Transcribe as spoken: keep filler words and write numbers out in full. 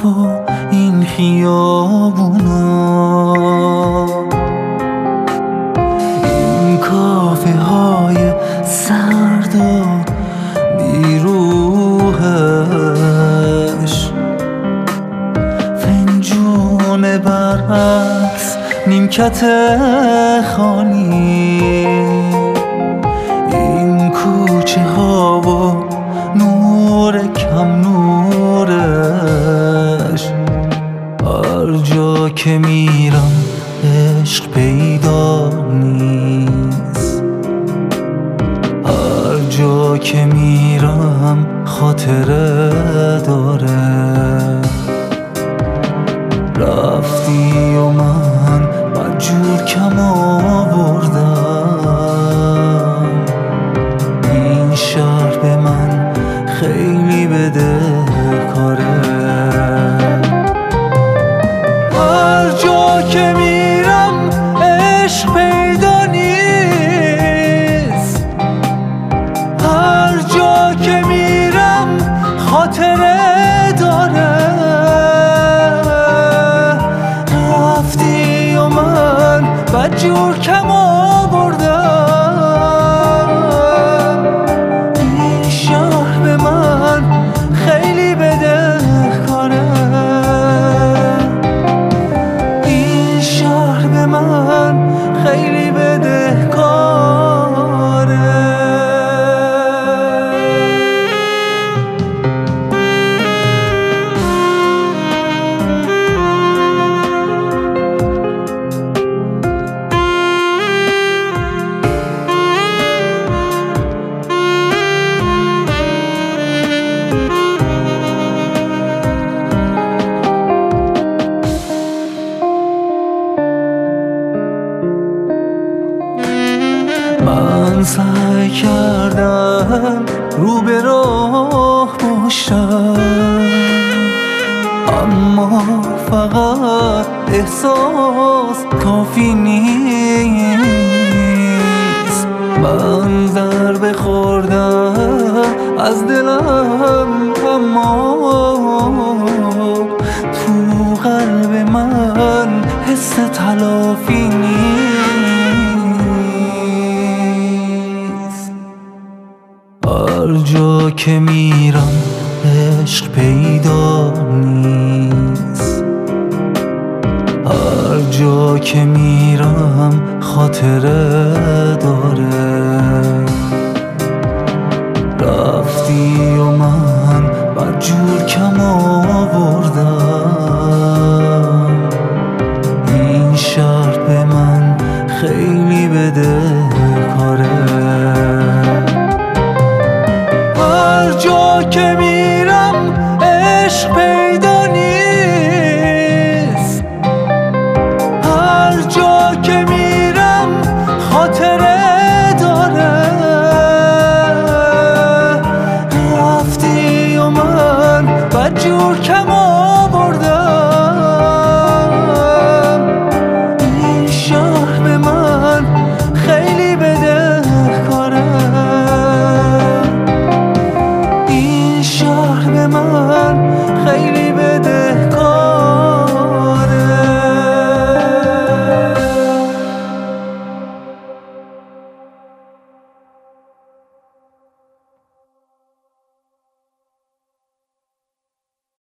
و این خیابونا، این کافه های سرد و بیروحش، فنجون برعکس نیمکت خالی، این کوچه ها و نور کم نورش. هر جا که میرم عشق پیدا نیست، هر جا که میرم خاطره داره. رفتی و من بدجور کم آوردم، این شهر به من خیلی بده کاره. هر جا که میرم عشق پیدا نیست، هر جا که میرم خاطره داره. رفتی و من بدجور کم آوردم، این شهر به من خیلی بده کاره. این شهر به من خیلی بده کاره. من سعی کردم رو به راه باشم، اما فقط احساس کافی نیست. من ضربه خوردم از دلم، اما تو قلب من حس تلافی نیست. هر جا که میرم عشق پیدا نیست، هر جا که میرم خاطره